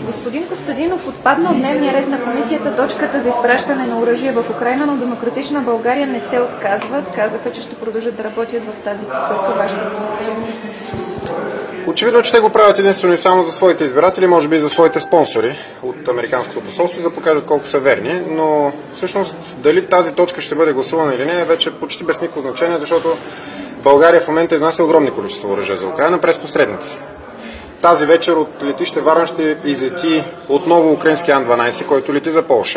Господин Костадинов, отпадна от дневния ред на комисията точката за изпращане на оръжие в Украйна, но Демократична България не се отказват. Казаха, че ще продължат да работят в тази посока. Вашата позиция? Очевидно, че те го правят единствено и само за своите избиратели, може би и за своите спонсори от Американското посолство, за да покажат колко са верни, но всъщност дали тази точка ще бъде гласувана или не е вече почти без никакво значение, защото България в момента изнася огромни количества оръжие за Украйна през посредници. Тази вечер от летище Варна ще излети отново украински Ан-12, който лети за Полша.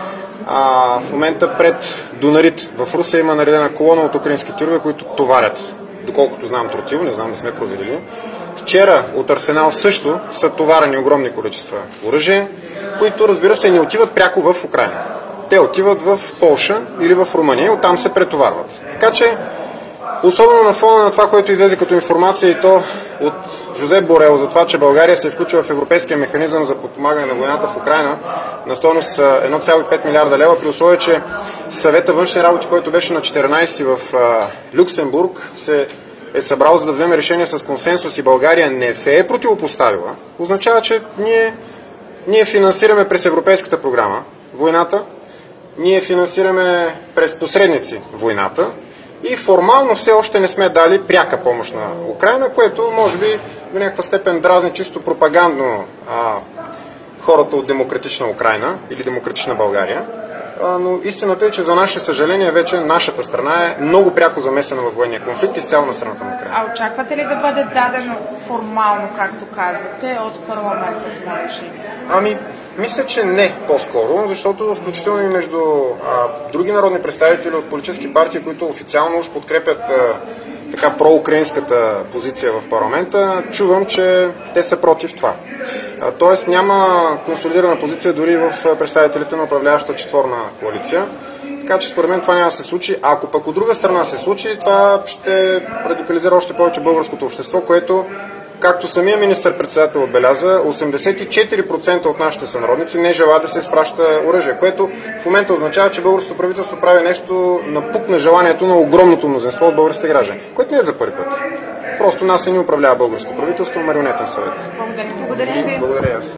В момента пред Дунарит в Русе има наредена колона от украински тирове, които товарят, доколкото знам, тротил, не знам, не сме проверили. Вчера от Арсенал също са товарени огромни количества оръжие, които, разбира се, не отиват пряко в Украйна. Те отиват в Полша или в Румъния и оттам се претоварват. Така че, особено на фона на това, което излезе като информация и то от Жозеп Борел за това, че България се включва в Европейския механизъм за подпомагане на войната в Украйна на стойност 1,5 милиарда лева, при условие, че съвета външни работи, който беше на 14 в Люксембург, се е събрал за да вземе решение с консенсус и България не се е противопоставила, означава, че ние финансираме през Европейската програма войната, ние финансираме през посредници войната и формално все още не сме дали пряка помощ на Украйна, което може би до някаква степен дразни чисто пропагандно хората от Демократична Украйна или Демократична България. Но истината е, че за наше съжаление вече нашата страна е много пряко замесена във военния конфликт изцяло на страната на Украйна. А очаквате ли да бъде дадено формално, както казвате, от парламента това решение? Мисля, че не по-скоро, защото включително и между други народни представители от политически партии, които официално уж подкрепят така проукраинската позиция в парламента, чувам, че те са против това. Тоест няма консолидирана позиция дори в представителите на управляващата четворна коалиция. Така че според мен това няма да се случи. А ако пък от друга страна се случи, това ще радикализира още повече българското общество, което, както самия министър-председател отбеляза, 84% от нашите сънародници не желаят да се изпраща оръжие, което в момента означава, че българското правителство прави нещо напук на желанието на огромното мнозинство от българските граждани, което не е за първи път. Просто нас не управлява българско правителство, марионетен съвет. Благодаря ви. Благодаря аз.